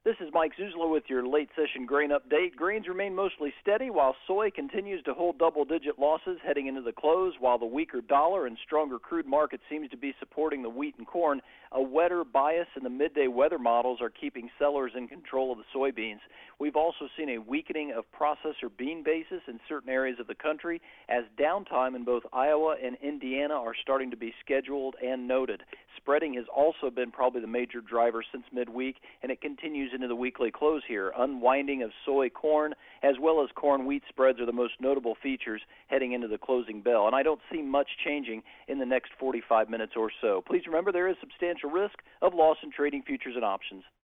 This is Mike Zuzula with your late session grain update. Grains remain mostly steady while soy continues to hold double-digit losses heading into the close, while the weaker dollar and stronger crude market seems to be supporting the wheat and corn. A wetter bias in the midday weather models are keeping sellers in control of the soybeans. We've also seen a weakening of processor bean basis in certain areas of the country as downtime in both Iowa and Indiana are starting to be scheduled and noted. Spreading has also been probably the major driver since midweek, and it continues into the weekly close here. Unwinding of soy corn as well as corn wheat spreads are the most notable features heading into the closing bell, and I don't see much changing in the next 45 minutes or so. Please remember there is substantial risk of loss in trading futures and options.